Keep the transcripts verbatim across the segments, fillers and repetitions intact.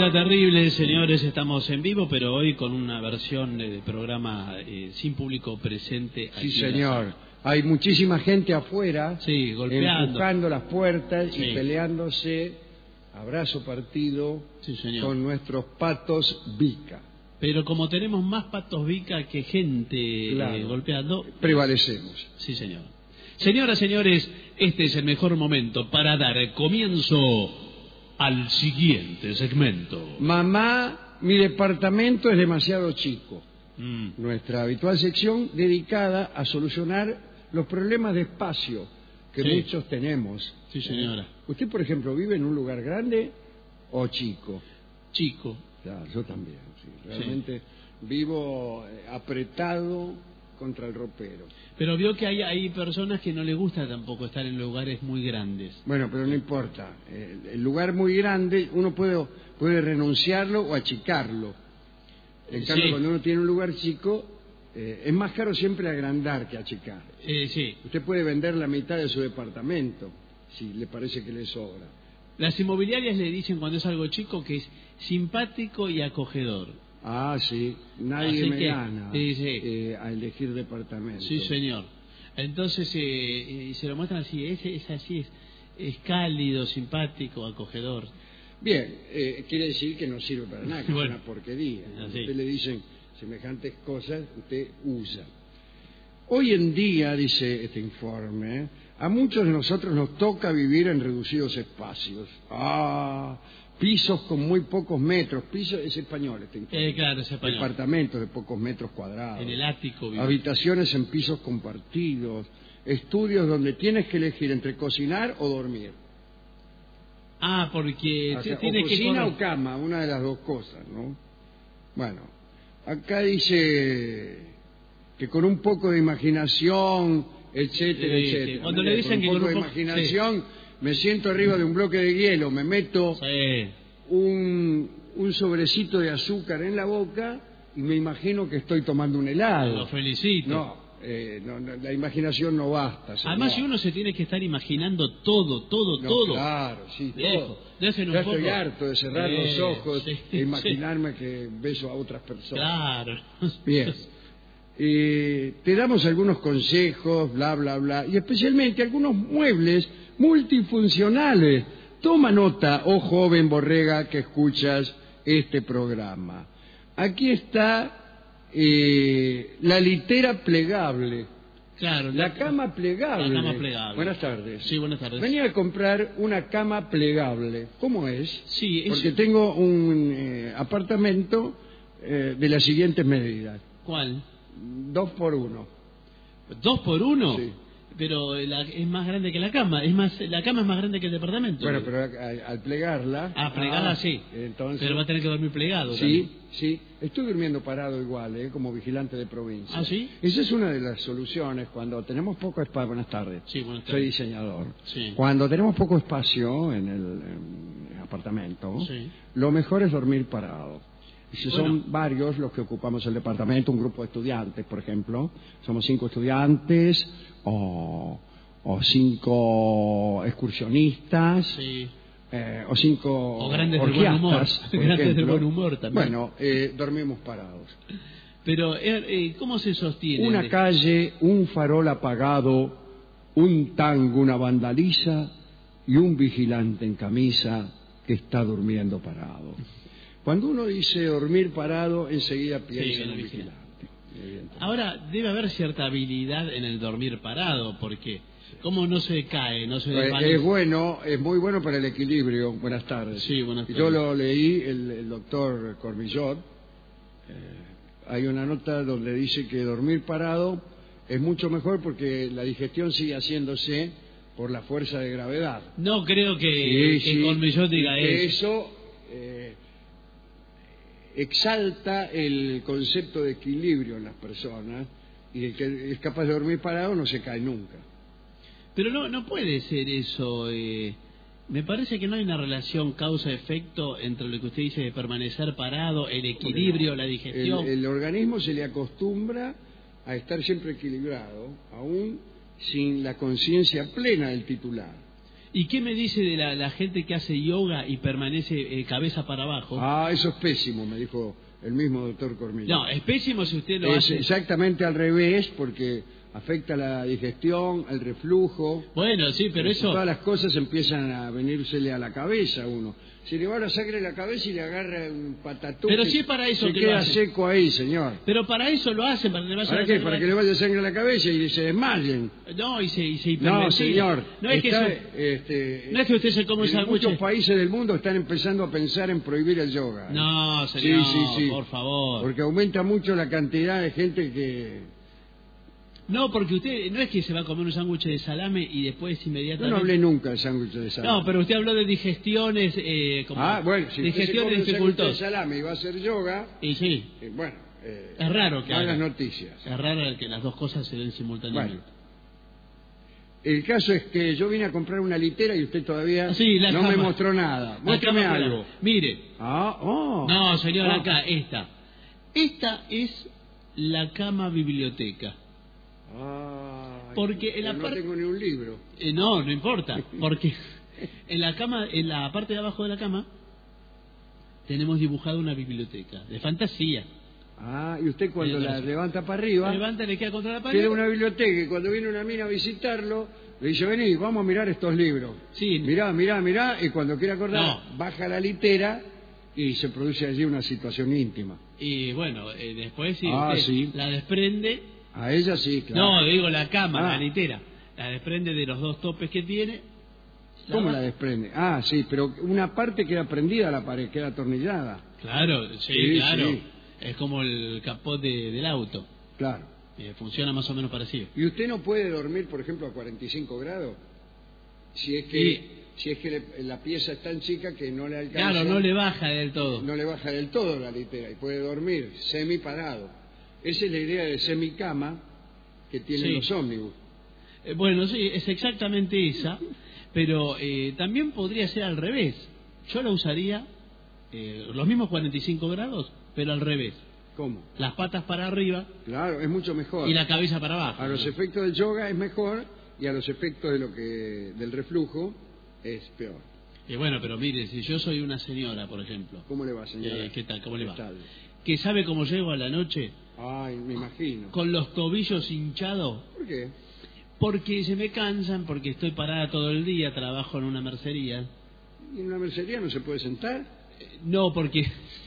Hora terrible, señores, estamos en vivo, pero hoy con una versión de programa eh, sin público presente. Sí, señor. Hay muchísima gente afuera, sí, golpeando, empujando las puertas sí. y peleándose a brazo partido sí, señor. con nuestros patos Vica. Pero como tenemos más patos Vica que gente claro, eh, golpeando, prevalecemos. Sí, señor. Señoras, señores, este es el mejor momento para dar comienzo al siguiente segmento. Mamá, mi departamento es demasiado chico. Mm. Nuestra habitual sección dedicada a solucionar los problemas de espacio que sí. muchos tenemos. Sí, señora. ¿Usted, por ejemplo, vive en un lugar grande o chico? Chico. Claro, yo también. Sí. Realmente sí. vivo apretado contra el ropero. Pero vio que hay, hay personas que no les gusta tampoco estar en lugares muy grandes. Bueno, pero no importa. El, el lugar muy grande uno puede, puede renunciarlo o achicarlo. En cambio, sí. cuando uno tiene un lugar chico, eh, es más caro siempre agrandar que achicar. Eh, sí. Usted puede vender la mitad de su departamento, si le parece que le sobra. Las inmobiliarias le dicen cuando es algo chico que es simpático y acogedor. Ah, sí. Nadie Así me que, gana sí, sí. Eh, a elegir departamento. Sí, señor. Entonces, eh, eh, se lo muestran así, es, es así, es, es cálido, simpático, acogedor. Bien, eh, quiere decir que no sirve para nada, que bueno, es una porquería. A usted le dicen semejantes cosas, usted usa. Hoy en día, dice este informe, a muchos de nosotros nos toca vivir en reducidos espacios. Ah, pisos con muy pocos metros. Piso es español este informe. Eh, claro, es español. Departamentos de pocos metros cuadrados. En el ático. Vive. Habitaciones en pisos compartidos. Estudios donde tienes que elegir entre cocinar o dormir. Ah, porque o sea, tiene o cocina que o cama, una de las dos cosas, ¿no? Bueno, acá dice que con un poco de imaginación, etcétera, sí, etcétera. Sí. Cuando ¿no? le dicen con un que poco con de un poco... imaginación, sí. me siento arriba de un bloque de hielo, me meto sí. un, un sobrecito de azúcar en la boca y me imagino que estoy tomando un helado. Lo felicito. No. Eh, no, no, la imaginación no basta. Señor. Además, si uno se tiene que estar imaginando todo, todo, no, todo. Claro, sí, Dejo, todo. Dejen un ya poco. estoy harto de cerrar eh, los ojos sí, e imaginarme sí. que beso a otras personas. Claro. Bien. Eh, te damos algunos consejos, bla, bla, bla, y especialmente algunos muebles multifuncionales. Toma nota, oh joven borrega que escuchas este programa. Aquí está eh, la litera plegable. Claro. La, la cama plegable. La cama plegable. Buenas tardes. Sí, buenas tardes. Venía a comprar una cama plegable. ¿Cómo es? Sí, es... Porque tengo un eh, apartamento eh, de las siguientes medidas. ¿Cuál? Dos por uno. ¿Dos por uno? Sí. Pero la, es más grande que la cama. Es más, la cama es más grande que el departamento. Bueno, pero al, al plegarla... Ah, plegarla ah, sí. Entonces, pero va a tener que dormir plegado. Sí, también. sí. Estoy durmiendo parado igual, ¿eh? Como vigilante de provincia. ¿Ah, sí? Esa es una de las soluciones cuando tenemos poco espacio. Buenas tardes. Sí, buenas tardes. Soy diseñador. Sí. Cuando tenemos poco espacio en el, en el apartamento, sí. lo mejor es dormir parado. Y si bueno. son varios los que ocupamos el departamento, un grupo de estudiantes, por ejemplo, somos cinco estudiantes o, o cinco excursionistas, sí. eh, o cinco o grandes del buen humor, grandes del buen humor también. Bueno, eh, dormimos parados. Pero, eh, ¿cómo se sostiene? Una calle, un farol apagado, un tango, una vandaliza y un vigilante en camisa que está durmiendo parado. Cuando uno dice dormir parado, enseguida piensa sí, en el vigilante. Ahora, debe haber cierta habilidad en el dormir parado, porque ¿cómo no se cae? No se pues es bueno, es muy bueno para el equilibrio. Buenas tardes. Sí, buenas tardes. Yo lo leí, el, el doctor Cormillot. Eh, hay una nota donde dice que dormir parado es mucho mejor porque la digestión sigue haciéndose por la fuerza de gravedad. No creo que, sí, que sí, Cormillot diga que eso. eso eh, exalta el concepto de equilibrio en las personas y el que es capaz de dormir parado no se cae nunca. Pero no no puede ser eso. Eh, me parece que no hay una relación causa-efecto entre lo que usted dice de permanecer parado, el equilibrio, la digestión. El, el organismo se le acostumbra a estar siempre equilibrado, aún sin la conciencia plena del titular. ¿Y qué me dice de la, la gente que hace yoga y permanece eh, cabeza para abajo? Ah, eso es pésimo, me dijo el mismo doctor Cormillo. No, es pésimo si usted lo es hace... Es exactamente al revés, porque afecta la digestión, el reflujo. Bueno, sí, pero eso... Todas las cosas empiezan a venírsele a la cabeza a uno. Se le va la sangre a la cabeza y le agarra un patatú. Pero sí es para eso se que queda lo hacen. seco ahí, señor. Pero para eso lo hacen, para que le vaya ¿Para la qué? sangre. Para que le vaya sangre a la cabeza y se desmayen. No, y se, y se No, señor. No es, está, que eso... este, no es que usted se come un sándwich. Muchos países del mundo están empezando a pensar en prohibir el yoga. ¿eh? No, señor, sí, sí, sí. por favor. Porque aumenta mucho la cantidad de gente que... No, porque usted no es que se va a comer un sándwich de salame y después inmediatamente... Yo no hablé nunca del sándwich de salame. No, pero usted habló de digestiones... Eh, como ah, bueno, si digestiones usted se come un sándwich de dificultosas. salame y va a hacer yoga... Y sí. Eh, bueno, eh, es raro que malas haga. noticias. Es raro que las dos cosas se den simultáneamente. Bueno, el caso es que yo vine a comprar una litera y usted todavía sí, la no cama. me mostró nada. Muéstrame algo. Mire. Ah, oh. No, señor, ah. acá, esta. Esta es la cama biblioteca. Ah, porque en la no parte... tengo ni un libro. Eh, no, no importa, porque en la cama, en la parte de abajo de la cama, tenemos dibujada una biblioteca de fantasía. Ah, y usted cuando la levanta para arriba... La levanta, le queda contra la pared. Tiene una biblioteca y cuando viene una mina a visitarlo, le dice, vení, vamos a mirar estos libros. Sí. Mirá, mirá, mirá, y cuando quiere acordar, no. baja la litera y se produce allí una situación íntima. Y bueno, eh, después sí, ah, usted sí, la desprende... A ella sí, claro. No, digo la cama, ah. la litera. La desprende de los dos topes que tiene. La ¿Cómo baja. La desprende? Ah, sí, pero una parte queda prendida a la pared, queda atornillada. Claro, sí, sí claro. Sí. Es como el capot de, del auto. Claro. Eh, funciona más o menos parecido. ¿Y usted no puede dormir, por ejemplo, a cuarenta y cinco grados? Si es que... Sí. Si es que le, la pieza es tan chica que no le alcanza... Claro, no le baja del todo. No le baja del todo la litera y puede dormir semi parado. Esa es la idea de semicama que tienen sí. los ómnibus. Eh, bueno, sí, es exactamente esa, pero eh, también podría ser al revés. Yo la usaría eh, los mismos cuarenta y cinco grados, pero al revés. ¿Cómo? Las patas para arriba. Claro, es mucho mejor. Y la cabeza para abajo. A los ¿no? efectos del yoga es mejor y a los efectos de lo que del reflujo es peor. Y bueno, pero mire, si yo soy una señora, por ejemplo. ¿Cómo le va, señora? Eh, ¿Qué tal? ¿Cómo le va? Tal? Que sabe cómo llego a la noche. Ay, me imagino. Con los tobillos hinchados. ¿Por qué? Porque se me cansan, porque estoy parada todo el día, trabajo en una mercería. ¿Y en una mercería no se puede sentar? Eh, no, porque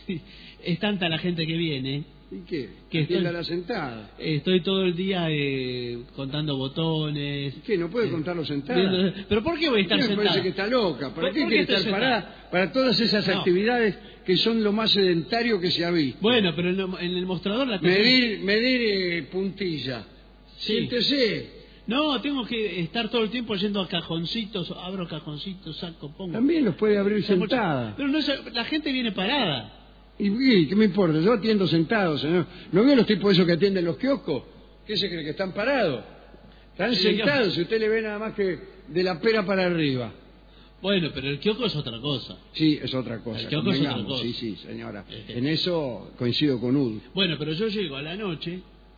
es tanta la gente que viene. ¿Y qué? Que estoy, la sentada. Estoy todo el día eh, contando botones. ¿Qué? ¿No puede eh, contarlo sentada? Viendo... ¿Pero por qué voy a estar sentada? Me parece que está loca. ¿Para qué quiere estar parada? Para todas esas no. actividades que son lo más sedentario que se ha visto. Bueno, pero en, lo, en el mostrador la tengo... Medir, medir eh, puntilla. Sí. Siéntese. No, tengo que estar todo el tiempo yendo a cajoncitos, abro cajoncitos, saco, pongo. También los puede abrir sentada. Pero no es, la gente viene parada. ¿Y, y qué me importa? Yo atiendo sentado, señor. ¿No veo los tipos esos que atienden los kioscos? ¿Qué se cree que están parados? Están sí, sentados, si usted le ve nada más que de la pera para arriba. Bueno, pero el kiosco es otra cosa. Sí, es otra cosa. El kiosco es otra cosa. Sí, sí, señora. Este. En eso coincido con Ud. Bueno, pero yo llego a la noche,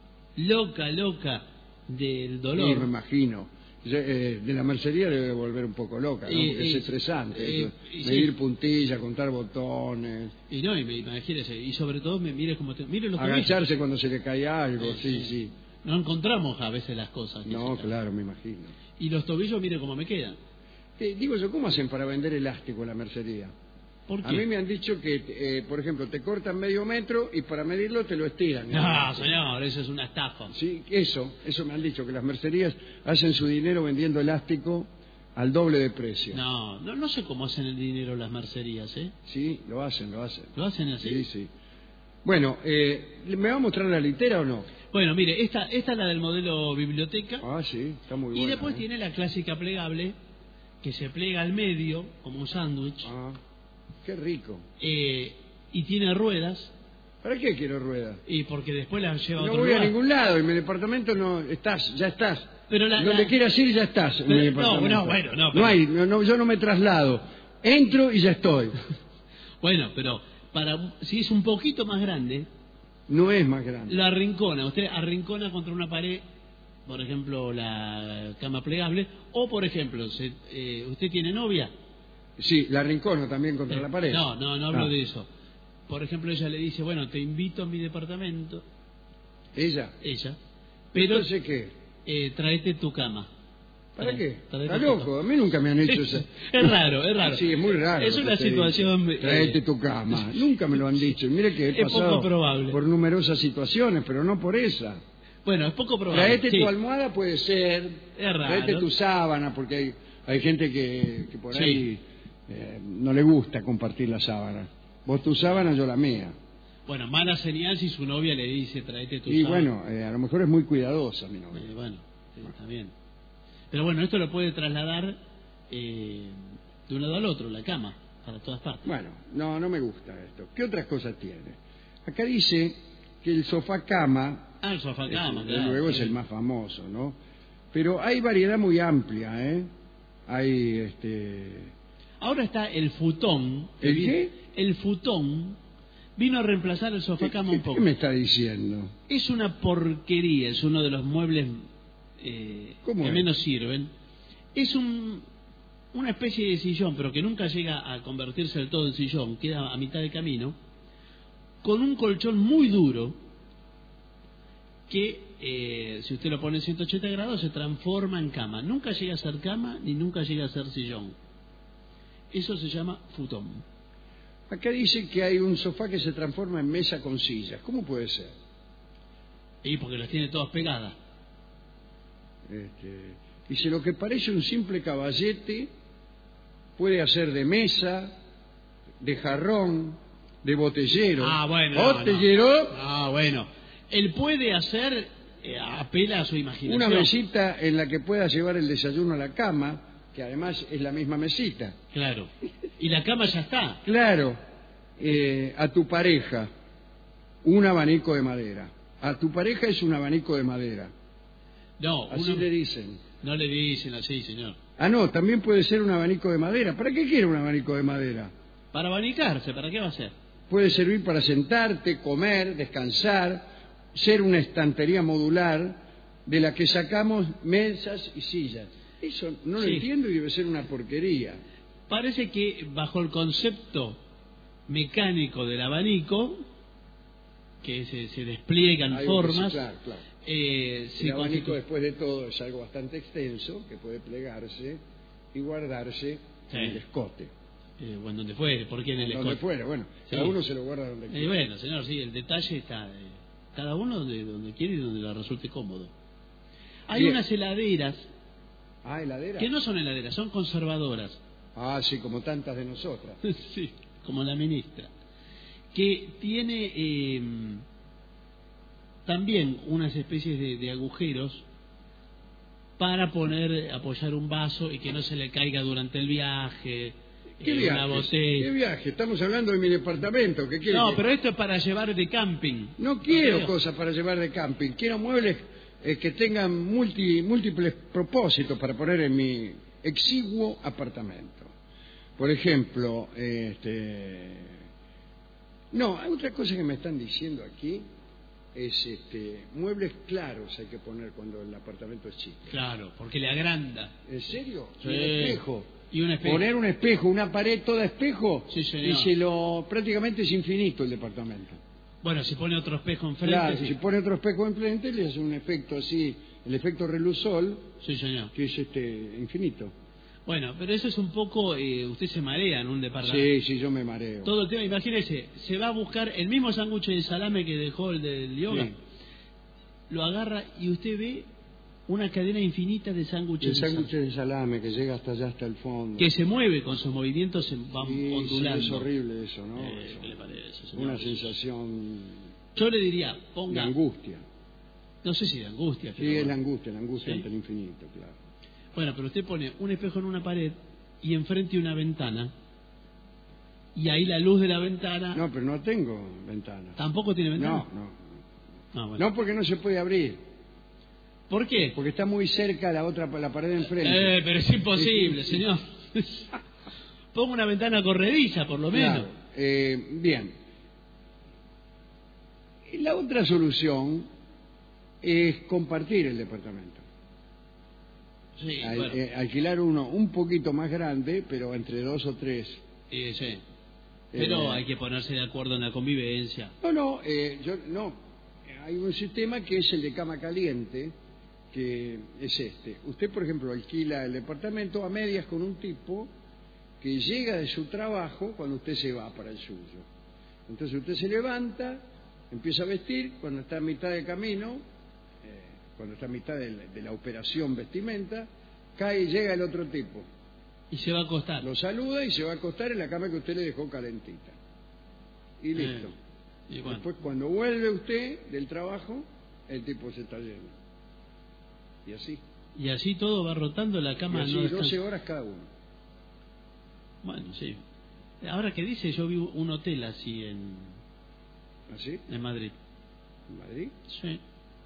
loca, loca del dolor. Sí, me imagino. Eh, de la mercería debe volver un poco loca, ¿no? Y, Porque y, es estresante. Y, y, medir sí. puntillas, contar botones. Y no, y me, imagínese, y sobre todo me mire como te, mire los agacharse tobillos. Cuando se le cae algo, eh, sí, sí, sí. No encontramos a veces las cosas. No, claro, me imagino. Y los tobillos, mire cómo me quedan. Eh, digo yo, ¿cómo hacen para vender elástico en la mercería? ¿Por qué? A mí me han dicho que, eh, por ejemplo, te cortan medio metro y para medirlo te lo estiran. No, señor, eso es una estafa. Sí, eso, eso me han dicho, que las mercerías hacen su dinero vendiendo elástico al doble de precio. No, no, no sé cómo hacen el dinero las mercerías, ¿eh? Sí, lo hacen, lo hacen. ¿Lo hacen así? Sí, sí. Bueno, eh, ¿me va a mostrar la litera o no? Bueno, mire, esta, esta es la del modelo biblioteca. Ah, sí, está muy buena. Y después ¿eh? tiene la clásica plegable, que se plega al medio, como un sándwich. Ah. Qué rico. Eh, y tiene ruedas. ¿Para qué quiero ruedas? Y porque después las lleva a no otro voy lugar. a ningún lado, en mi departamento no estás, ya estás. Pero la, Donde la... quieras ir ya estás. Pero, en mi departamento. No, no, bueno, no. Pero... No hay, no, no, yo no me traslado. Entro y ya estoy. Bueno, pero para si es un poquito más grande. No es más grande. Lo arrincona, usted arrincona contra una pared. por ejemplo, la cama plegable, o por ejemplo, se, eh, ¿usted tiene novia? Sí, la arrincono también contra eh, la pared. No, no, no hablo ah. de eso. Por ejemplo, ella le dice, bueno, te invito a mi departamento. ¿Ella? Ella. Pero, ¿Entonces qué? Eh, tráete tu cama. ¿Para Trae, qué? Traete ¿Está loco? A mí nunca me han hecho eso. Es raro, es raro. Sí, es muy raro. Es una situación... Eh, Traete tu cama. Nunca me lo han dicho. Mire que he es pasado poco probable. por numerosas situaciones, pero no por esa. Bueno, es poco probable. Traete sí. tu almohada, puede ser. Es raro. Traete tu sábana, porque hay, hay gente que, que por sí. ahí eh, no le gusta compartir la sábana. Vos tu sábana, yo la mía. Bueno, mala señal si su novia le dice traete tu y sábana. Y bueno, eh, a lo mejor es muy cuidadosa mi novia. Eh, bueno, sí, está bien. Pero bueno, esto lo puede trasladar eh, de un lado al otro, la cama, para todas partes. Bueno, no, no me gusta esto. ¿Qué otras cosas tiene? Acá dice que el sofá cama, ah, el sofá cama, es, claro, luego sí. es el más famoso, ¿no? Pero hay variedad muy amplia, ¿eh? Hay, este... Ahora está el futón. ¿El vino, qué? El futón vino a reemplazar el sofá cama ¿Qué, un poco. ¿Qué me está diciendo? Es una porquería, es uno de los muebles eh, que es? menos sirven. Es un, una especie de sillón, pero que nunca llega a convertirse del todo en sillón, queda a mitad de camino, con un colchón muy duro que, eh, si usted lo pone en ciento ochenta grados, se transforma en cama. Nunca llega a ser cama ni nunca llega a ser sillón. Eso se llama futón. Acá dice que hay un sofá que se transforma en mesa con sillas. ¿Cómo puede ser? Y porque las tiene todas pegadas. Este, dice, lo que parece un simple caballete puede hacer de mesa, de jarrón, de botellero. Ah, bueno. ¿Botellero? No, no. Ah, bueno. Él puede hacer, eh, apela a su imaginación. Una mesita en la que pueda llevar el desayuno a la cama, que además es la misma mesita. Claro. Y la cama ya está. Claro. Eh, a tu pareja, un abanico de madera. A tu pareja es un abanico de madera. No, así uno... le dicen. No le dicen así, señor. Ah, no, también puede ser un abanico de madera. ¿Para qué quiere un abanico de madera? Para abanicarse, ¿para qué va a ser? Puede servir para sentarte, comer, descansar, ser una estantería modular de la que sacamos mesas y sillas. Eso no lo sí. entiendo y debe ser una porquería. Parece que bajo el concepto mecánico del abanico, que se, se despliegan Hay formas... Sí, claro, claro. Eh, el abanico, constitu... después de todo, es algo bastante extenso, que puede plegarse y guardarse sí. en el escote. Eh, bueno, donde fuere, ¿por qué en el escote? Donde fuere, bueno, sí. cada uno se lo guarda donde quiera. Eh, bueno, señor, sí, el detalle está... Eh, cada uno donde, donde quiere y donde le resulte cómodo. Hay Bien. unas heladeras... Ah, heladeras. Que no son heladeras, son conservadoras. Ah, sí, como tantas de nosotras. sí, como la ministra. Que tiene... Eh, también unas especies de, de agujeros para poner, apoyar un vaso y que no se le caiga durante el viaje. ¿Qué eh, viaje? Una botella. ¿Qué viaje? Estamos hablando de mi departamento. ¿Qué quiere no, que... pero esto es para llevar de camping. No quiero no cosas para llevar de camping. Quiero muebles eh, que tengan multi, múltiples propósitos para poner en mi exiguo apartamento. Por ejemplo, eh, este... no, hay otra cosa que me están diciendo aquí. Es este, muebles claros hay que poner cuando el apartamento es chico. Claro, porque le agranda. ¿En serio? Sí. ¿Y un espejo? ¿Y un espejo? Poner un espejo, una pared toda espejo, sí, señor. Y se lo, prácticamente es infinito el departamento. Bueno, si pone otro espejo enfrente... Claro, sí. si pone otro espejo enfrente le hace un efecto así, el efecto relusol, sí, señor. Que es este infinito. Bueno, pero eso es un poco... Eh, usted se marea en un departamento. Sí, sí, yo me mareo. Todo el tema, imagínese, se va a buscar el mismo sándwich de salame que dejó el del yoga. Sí. Lo agarra y usted ve una cadena infinita de sándwiches de, sándwiches de salame que llega hasta allá, hasta el fondo. Que se mueve con sus movimientos, se va sí, ondulando. Sí, es horrible eso, ¿no? Eh, eso. ¿Qué le parece, señor? Una sensación... Yo le diría, ponga... de angustia. No sé si de angustia. Sí, pero... es la angustia, la angustia ¿sí? ante el infinito, claro. Bueno, pero usted pone un espejo en una pared y enfrente una ventana y ahí la luz de la ventana... No, pero no tengo ventana. ¿Tampoco tiene ventana? No, no. Ah, bueno. No, porque no se puede abrir. ¿Por qué? Porque está muy cerca la otra, la pared de enfrente. Eh, pero es imposible, señor. Ponga una ventana corrediza, por lo menos. Claro. Eh, bien. La otra solución es compartir el departamento. Sí, Al, bueno. eh, alquilar uno un poquito más grande, pero entre dos o tres. Eh, sí. Pero Eh, hay que ponerse de acuerdo en la convivencia. No, no, eh, yo no. Hay un sistema que es el de cama caliente, que es este. Usted, por ejemplo, alquila el departamento a medias con un tipo que llega de su trabajo cuando usted se va para el suyo. Entonces usted se levanta, empieza a vestir, cuando está a mitad de camino, eh, cuando está a mitad de la, de la operación vestimenta, cae y llega el otro tipo. Y se va a acostar. Lo saluda y se va a acostar en la cama que usted le dejó calentita. Y listo. Eh, y bueno. Después, cuando vuelve usted del trabajo, el tipo se está yendo. Y así. Y así todo va rotando la cama. Y así no doce horas cada uno. Bueno, sí. Ahora que dice, yo vi un hotel así en... ¿Así? En Madrid. ¿En Madrid? Sí.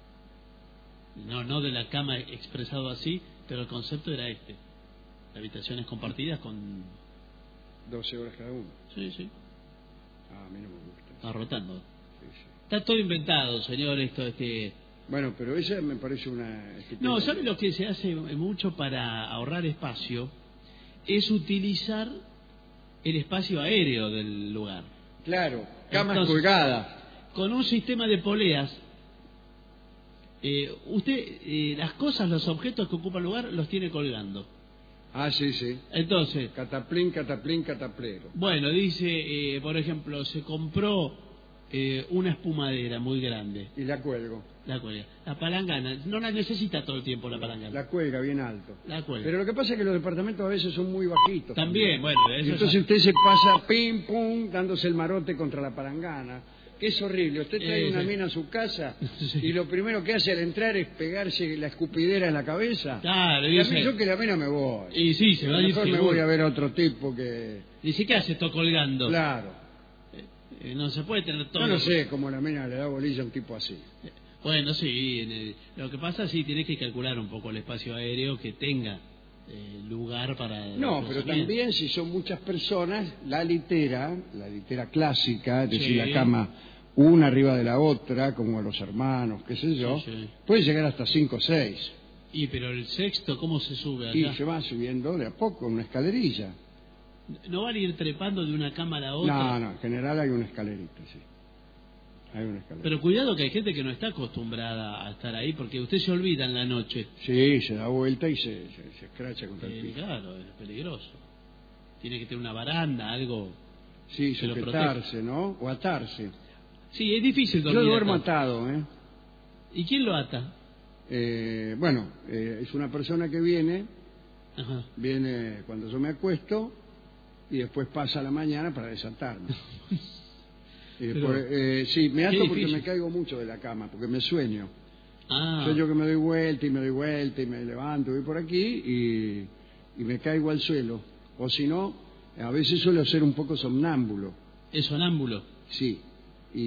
No, no de la cama expresado así, pero el concepto era este. Habitaciones compartidas con... doce horas cada uno. Sí, sí. Ah, a mí no me gusta. Está rotando. Sí, sí. Está todo inventado, señor, esto es que... Bueno, pero esa me parece una... No, ¿sabe lo que se hace mucho para ahorrar espacio? Es utilizar el espacio aéreo del lugar. Claro, camas Entonces, colgadas. Con un sistema de poleas, eh, usted eh, las cosas, los objetos que ocupan lugar, los tiene colgando. Ah, sí, sí. Entonces, Cataplín, cataplín, cataplero. bueno, dice, eh, por ejemplo, se compró eh, una espumadera muy grande. Y la cuelgo. La cuelga. La palangana, no la necesita todo el tiempo la palangana. La cuelga bien alto. La cuelga. Pero lo que pasa es que los departamentos a veces son muy bajitos. También, bueno, eso y entonces es... usted se pasa pim, pum, dándose el marote contra la palangana. Que es horrible. Usted trae Eh, una sí. mina a su casa Sí. y lo primero que hace al entrar es pegarse la escupidera en la cabeza. Claro, Y a dice... mí yo que la mina me voy. Y sí, se va a ir Mejor me seguro. voy a ver a otro tipo que... Dice, ¿qué hace esto colgando? Claro. Eh, no se puede tener todo... Yo no sé cómo la mina le da bolilla a un tipo así. Bueno, sí, en el- lo que pasa sí tiene que calcular un poco el espacio aéreo que tenga eh, lugar para... No, pero también si son muchas personas, la litera, la litera clásica, es decir, Sí. la cama una arriba de la otra, como los hermanos, qué sé yo, Sí, sí. puede llegar hasta cinco o seis. Y pero el sexto, ¿cómo se sube Y acá? se va subiendo de a poco, una escalerilla. ¿No van a ir trepando de una cama a la otra? No, no, en general hay una escalerita, sí. Hay una escalerita. Pero cuidado que hay gente que no está acostumbrada a estar ahí porque usted se olvida en la noche. Sí, se da vuelta y se, se, se escracha contra el Eh, piso. claro, es peligroso. Tiene que tener una baranda, algo... Sí, que lo sujetarse, ¿no? O atarse. Sí, es difícil Yo dormir duermo atado. atado, ¿eh? ¿Y quién lo ata? Eh, bueno, eh, es una persona que viene, Ajá. viene cuando yo me acuesto y después pasa la mañana para desatarme. Y después, eh, sí, me ato Qué porque difícil. me caigo mucho de la cama, porque me sueño. Ah, Soy yo que me doy vuelta y me doy vuelta y me levanto, voy por aquí y, y me caigo al suelo. O si no, a veces suelo ser un poco somnámbulo, es sonámbulo. sí. Y,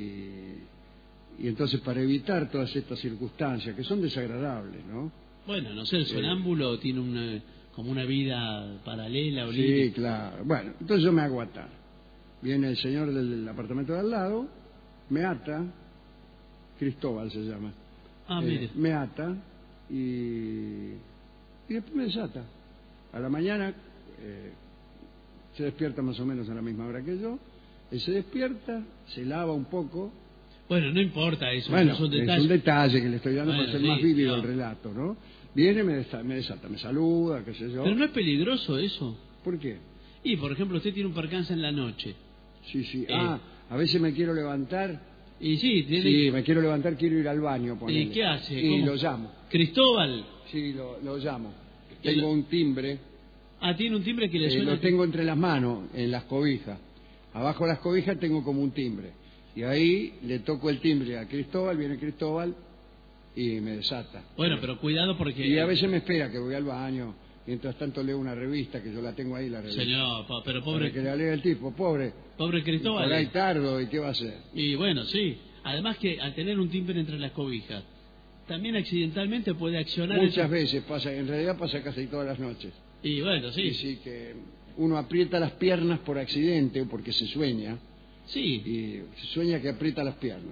y entonces para evitar todas estas circunstancias que son desagradables, ¿no? Bueno, no sé, el sonámbulo tiene una, como una vida paralela o Sí, libre. claro. Bueno, entonces yo me hago atar. Viene el señor del apartamento de al lado, me ata, Cristóbal se llama. Ah, Eh, mire. me ata y, y después me desata. A la mañana eh, se despierta más o menos a la misma hora que yo. Él se despierta, se lava un poco. Bueno, no importa eso, Bueno, eso es un es detalle. un detalle que le estoy dando Bueno, para hacer sí, más vívido no. el relato, ¿no? Viene, me desata, me desata, me saluda, qué sé yo. Pero no es peligroso eso. ¿Por qué? Y, por ejemplo, usted tiene un percance en la noche. Sí, sí. Eh. Ah, a veces me quiero levantar. Y sí, tiene... Sí, me quiero levantar, quiero ir al baño. ponele. ¿Y qué hace? Y ¿Cómo? lo llamo. Cristóbal. Sí, lo, lo llamo. ¿Y Tengo lo- un timbre, Ah, tiene un timbre que le eh, suena... lo tengo entre las manos, en las cobijas. Abajo de las cobijas tengo como un timbre. Y ahí le toco el timbre a Cristóbal, viene Cristóbal y me desata. Bueno, pero cuidado porque... Y a veces me espera que voy al baño. Mientras tanto leo una revista, que yo la tengo ahí, la revista. Señor, po- pero Para pobre, que la lea el tipo, pobre. pobre Cristóbal. Por ahí tardo, ¿y qué va a hacer? Y bueno, sí. Además que al tener un timbre entre las cobijas, también accidentalmente puede accionar... Muchas eso. veces pasa, en realidad pasa casi todas las noches. Y bueno, sí. Y sí que uno aprieta las piernas por accidente o porque se sueña, Sí, y se sueña que aprieta las piernas.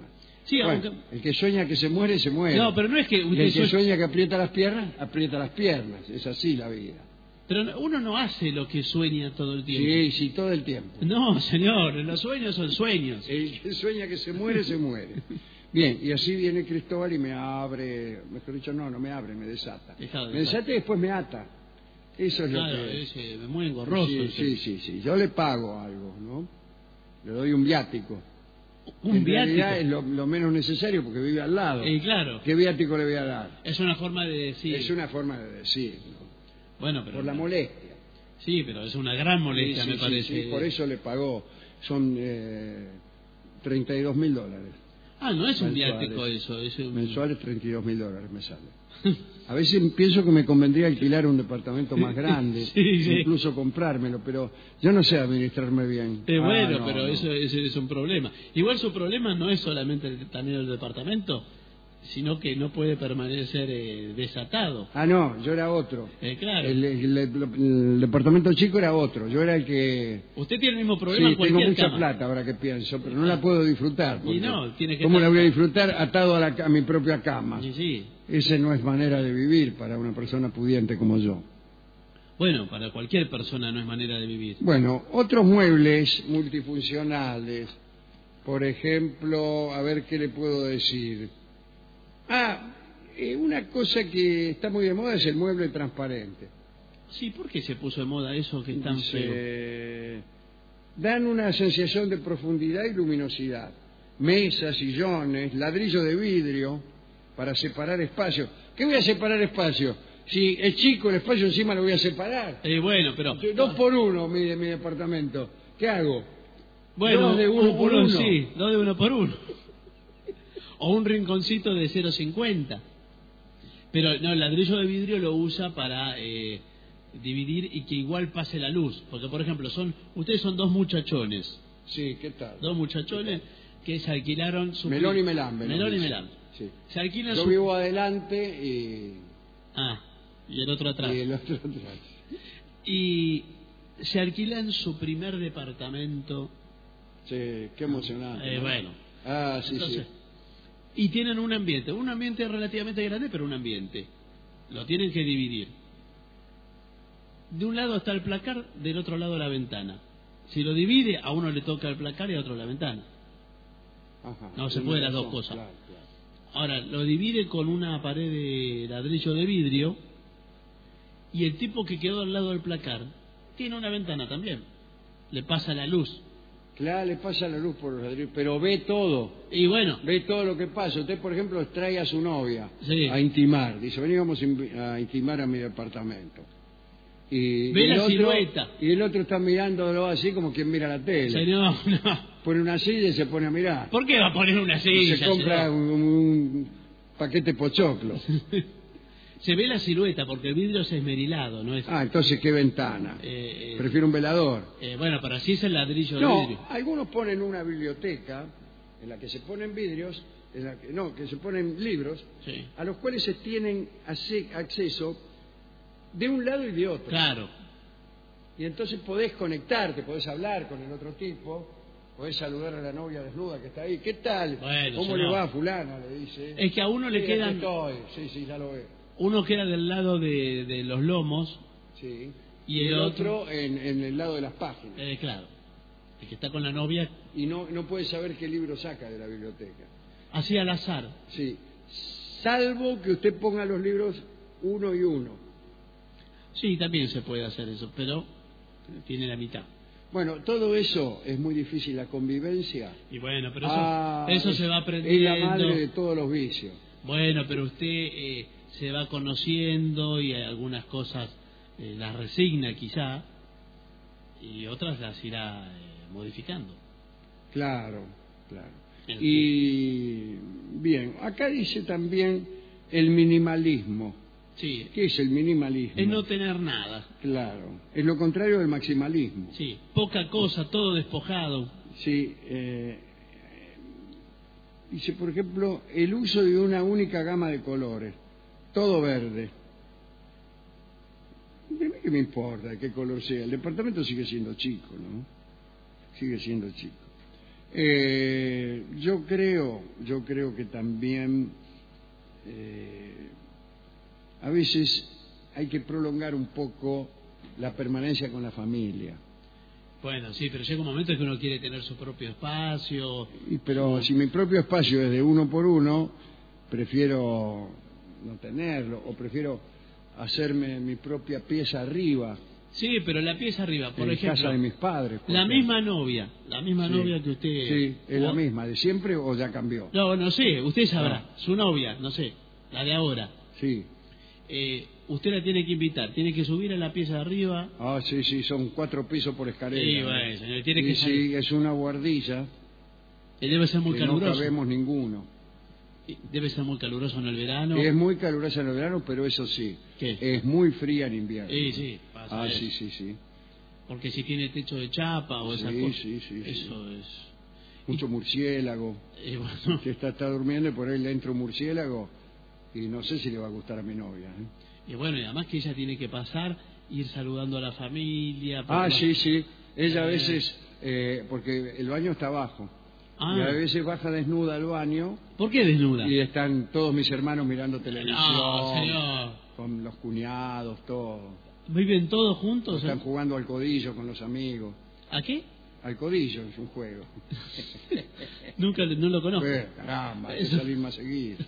Sí, bueno, aunque... el que sueña que se muere, se muere. No, pero no es que... Usted el que sueña... sueña que aprieta las piernas, aprieta las piernas. Es así la vida. Pero uno no hace lo que sueña todo el tiempo. Sí, sí, todo el tiempo. No, señor, los sueños son sueños. El que sueña que se muere, se muere. Bien, y así viene Cristóbal y me abre, mejor dicho, no, no me abre, me desata. Dejado, me desata y después me ata. Eso es claro, lo que... es eh, muy engorroso. Sí, sí, sí, sí, yo le pago algo, ¿no? Le doy un viático. ¿Un en viático? realidad es lo, lo menos necesario porque vive al lado. Eh, claro. ¿Qué viático le voy a dar? Es una forma de decir. Es una forma de decir, ¿no? Bueno, pero... Por la molestia. Sí, pero es una gran molestia, sí, sí, me parece. Sí, sí, por eso le pagó. Son eh, treinta y dos mil dólares. Ah, no es un mensuales. viático eso. Es un... Mensuales treinta y dos mil dólares me sale. A veces pienso que me convendría alquilar un departamento más grande, sí, sí. incluso comprármelo, pero yo no sé administrarme bien. Eh, bueno, ah, no, pero no. Eso, ese es un problema. Igual su problema no es solamente el tamaño del departamento, sino que no puede permanecer eh, desatado. Ah, no, yo era otro. Eh, claro. El, el, el, el departamento chico era otro, yo era el que... Usted tiene el mismo problema sí, en cualquier tengo mucha cama. plata ahora que pienso, pero no la puedo disfrutar. Y no, tiene que ¿cómo estar... la voy a disfrutar atado a, la, a mi propia cama? Sí, sí. Esa no es manera de vivir para una persona pudiente como yo. Bueno, para cualquier persona no es manera de vivir. Bueno, otros muebles multifuncionales, por ejemplo, a ver qué le puedo decir. Ah, eh, una cosa que está muy de moda es el mueble transparente. Sí, ¿por qué se puso de moda eso que es tan Dice, feo? Dan una sensación de profundidad y luminosidad. Mesas, sillones, ladrillo de vidrio para separar espacio. ¿Qué voy a separar espacio? Si es chico el espacio encima lo voy a separar. Eh, bueno, pero... Dos por uno mi, mi departamento. ¿Qué hago? Bueno, dos de uno, uno por uno. Sí, dos de uno por uno. O un rinconcito de cero coma cincuenta. Pero no, el ladrillo de vidrio lo usa para eh, dividir y que igual pase la luz. Porque, por ejemplo, son ustedes son dos muchachones. Sí, ¿qué tal? Dos muchachones que se alquilaron su... Melón y Melán. Melón y Melán. Sí. Se alquilan Yo su... vivo adelante y... Ah, y el otro atrás. Y el otro atrás. Y se alquilan su primer departamento. Sí, qué emocionante. Eh, ¿no? Bueno. Ah, sí, Entonces, sí. Y tienen un ambiente, un ambiente relativamente grande, pero un ambiente. Lo tienen que dividir. De un lado está el placar, del otro lado la ventana. Si lo divide, a uno le toca el placar y a otro la ventana. Ajá, no se puede las dos cosas. Claro, claro. Ahora, lo divide con una pared de ladrillo de vidrio y el tipo que quedó al lado del placar tiene una ventana también. Le pasa la luz. Claro, le pasa la luz por los ladrillos, pero ve todo. Y bueno. Ve todo lo que pasa. Usted, por ejemplo, trae a su novia sí. a intimar. Dice, vení, vamos a intimar a mi departamento. Y, ve y la el otro, silueta. Y el otro está mirándolo así como quien mira la tele. Señor, no. Pone una silla y se pone a mirar. ¿Por qué va a poner una silla? Se compra un, un paquete pochoclo. Se ve la silueta porque el vidrio es esmerilado, ¿no es? Ah, entonces, ¿qué ventana? Eh, Prefiero un velador. Eh, bueno, pero así es el ladrillo no, de vidrio. Algunos ponen una biblioteca en la que se ponen vidrios, en la que, no, que se ponen libros, sí. a los cuales se tienen acceso de un lado y de otro. Claro. Y entonces podés conectarte, podés hablar con el otro tipo, podés saludar a la novia desnuda que está ahí. ¿Qué tal? Bueno, ¿Cómo le no. va, fulana? Le dice. Es que a uno le sí, quedan... Estoy. Sí, sí, ya lo veo. Uno queda del lado de, de los lomos. Sí. Y, y el, el otro, otro en, en el lado de las páginas. Eh, claro. El que está con la novia. Y no, no puede saber qué libro saca de la biblioteca. Así al azar. Sí. Salvo que usted ponga los libros uno y uno. Sí, también se puede hacer eso, pero tiene la mitad. Bueno, todo eso es muy difícil, la convivencia. Y bueno, pero eso, ah, eso es, se va aprendiendo. Es la madre de todos los vicios. Bueno, pero usted eh, se va conociendo y algunas cosas eh, las resigna quizá y otras las irá eh, modificando. Claro, claro. En y bien, acá dice también el minimalismo. Sí. ¿Qué es el minimalismo? Es no tener nada. Claro, es lo contrario del maximalismo. Sí, poca cosa, todo despojado. Sí, eh, dice, por ejemplo, el uso de una única gama de colores, todo verde. ¿Qué me importa qué color sea? El departamento sigue siendo chico, ¿no? Sigue siendo chico. Eh, yo creo, yo creo que también eh, a veces hay que prolongar un poco la permanencia con la familia. Bueno, sí, pero llega un momento en que uno quiere tener su propio espacio. Y, pero si mi propio espacio es de uno por uno, prefiero no tenerlo, o prefiero hacerme mi propia pieza arriba. Sí, pero la pieza arriba, por en ejemplo. casa de mis padres. La ejemplo. misma novia, la misma sí. novia que usted. Sí, es o... la misma, de siempre o ya cambió. No, no sé, usted sabrá. No. Su novia, no sé, la de ahora. Sí. Eh, usted la tiene que invitar, tiene que subir a la pieza de arriba. Ah, sí, sí, son cuatro pisos por escalera. Sí, bueno, señor, tiene que y salir. sí, es una guardilla. Eh, debe ser muy que caluroso. No cabemos ninguno. Debe ser muy caluroso en el verano. Es muy calurosa en el verano, pero eso sí. ¿Qué? Es muy fría en invierno. Sí, sí. Pasa ah, eso. sí, sí, sí. Porque si tiene techo de chapa o sí, esa cosa. Sí, sí, eso sí. es. Mucho y... murciélago. Eh, bueno. Usted está, está durmiendo y por ahí le entra un murciélago y no sé si le va a gustar a mi novia. ¿eh? Y bueno, y además que ella tiene que pasar, ir saludando a la familia. Ah, la... sí, sí. Ella a eh... veces, eh, porque el baño está abajo. Ah. Y a veces baja desnuda al baño. ¿Por qué desnuda? Y están todos mis hermanos mirando televisión. No, señor. Con los cuñados, todo. ¿Viven todos juntos? Están ¿eh? jugando al codillo con los amigos. ¿A qué? Al codillo, es un juego. Nunca no lo conozco. Pues, caramba, hay que salir más seguido.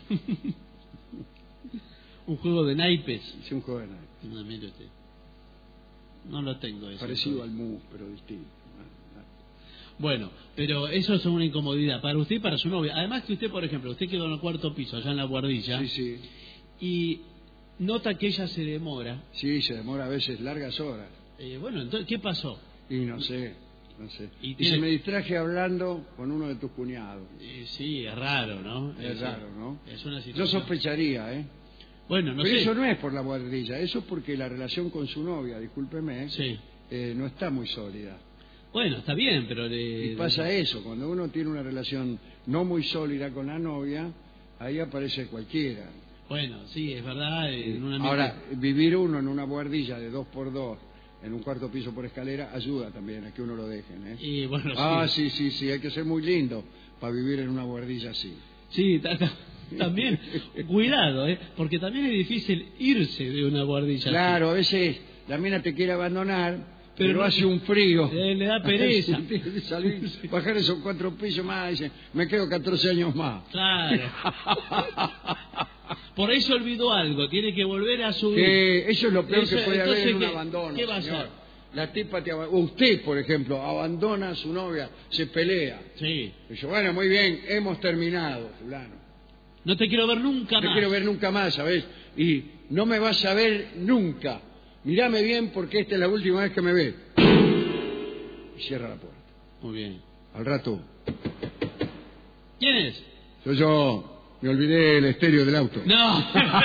Un juego de naipes. Es un juego de naipes. No, mire usted. No lo tengo. Ese Parecido juego. al mus, pero distinto. Bueno, pero eso es una incomodidad para usted y para su novia. Además que usted, por ejemplo, usted quedó en el cuarto piso, allá en la guardilla. Sí, sí. Y nota que ella se demora. Sí, se demora a veces largas horas. Eh, bueno, entonces, ¿qué pasó? Y no sé, no sé. Y, y tiene... se me distraje hablando con uno de tus cuñados. Eh, sí, es raro, ¿no? Es, es raro, ¿no? Es una situación... Yo sospecharía, ¿eh? Bueno, no Pero sé. eso no es por la guardilla, eso es porque la relación con su novia, discúlpeme, sí. eh, no está muy sólida. Bueno, está bien, pero... Le... Y pasa eso, cuando uno tiene una relación no muy sólida con la novia, ahí aparece cualquiera. Bueno, sí, es verdad. En una Ahora, vivir uno en una guardilla de dos por dos, en un cuarto piso por escalera, ayuda también a que uno lo dejen, ¿eh? Y bueno, ah, sí. sí, sí, sí, hay que ser muy lindo para vivir en una guardilla así. Sí, también, cuidado, ¿eh? Porque también es difícil irse de una guardilla. Claro, así. a veces la mina te quiere abandonar, pero, pero hace un frío. Eh, le da pereza. Salir, bajar esos cuatro pisos más, dice, me quedo catorce años más. Claro. Por eso olvidó algo, tiene que volver a subir. Que eso es lo peor eso, que puede haber en un ¿qué, abandono. ¿Qué va a señor. hacer? La tipa te abandona. Usted, por ejemplo, abandona a su novia, se pelea. Sí. Dice, bueno, muy bien, hemos terminado, fulano. No te quiero ver nunca no más. No quiero ver nunca más, ¿sabes? Y no me vas a ver nunca. Mírame bien porque esta es la última vez que me ve. Y cierra la puerta. Muy bien. Al rato. ¿Quién es? Soy yo. Me olvidé el estéreo del auto. No.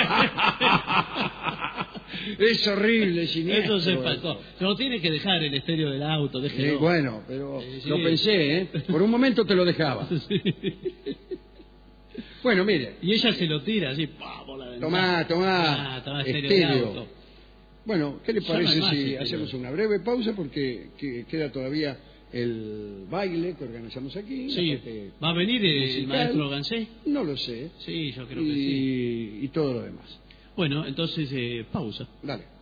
Es horrible, siniestro. Eso se pasó. No tiene que dejar el estéreo del auto, déjelo. Eh, bueno, pero eh, sí. lo pensé, ¿eh? Por un momento te lo dejaba. Sí. Bueno, mire. Y ella se lo tira así, ¡pah! Por la ventana. Tomá, tomá. Ah, tomá estéreo, estéreo. del auto. Bueno, ¿qué le Ya parece no hay más si estéreo. hacemos una breve pausa? Porque que queda todavía el baile que organizamos aquí. Sí. ¿Va a venir el musical. maestro Gansé? No lo sé. Sí, yo creo y, que sí. Y todo lo demás. Bueno, entonces, eh, pausa. Dale.